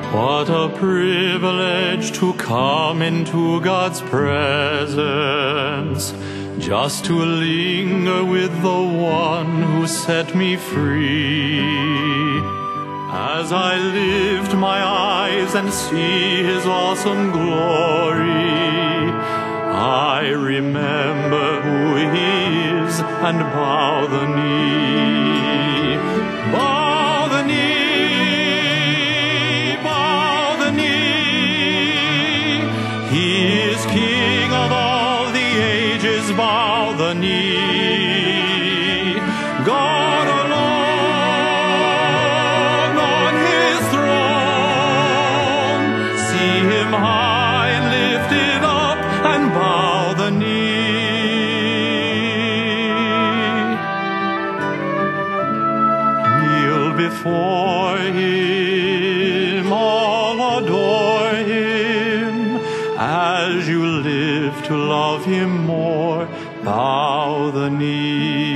What a privilege to come into God's presence, just to linger with the one who set me free. As I lift my eyes and see his awesome glory, I remember who he is and bow the knee. Bow the knee, bow the knee. He is King of all the ages, bow the knee. God alone on his throne, see him high and lifted up and bow the knee. Kneel before him, all adore him. As you live to love him more, bow the knee.